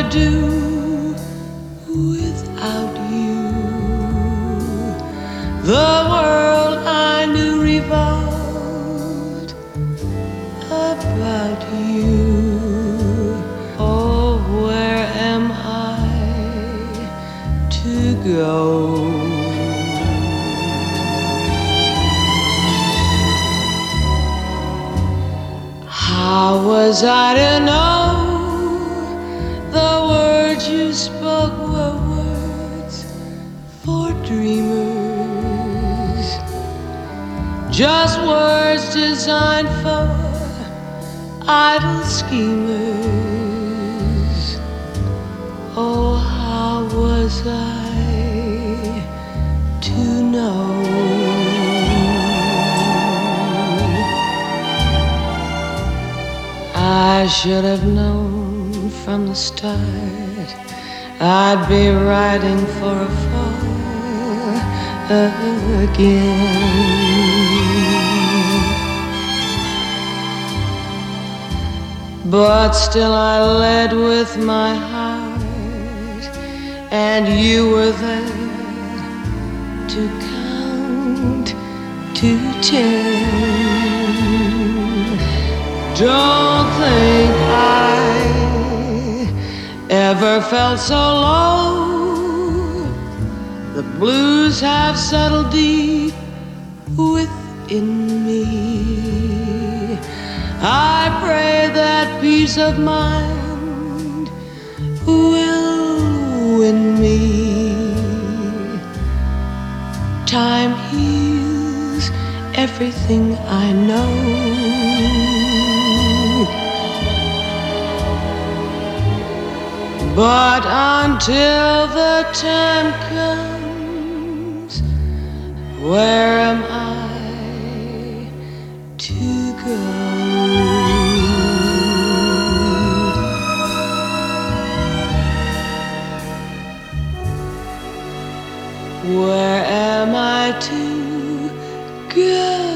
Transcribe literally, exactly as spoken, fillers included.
do without you? The world I knew revolved about you. Oh, where am I to go? How was I to know the words you spoke were words for dreamers, just words designed for idle schemers? Oh, how was I to know? I should have known from the start I'd be riding for a fall again. But still I led with my heart, and you were there to count to ten. Don't think I ever felt so low. The blues have settled deep within me. I pray that peace of mind will win me. Time heals everything I know. But until the time comes, where am I to go? Where am I to go?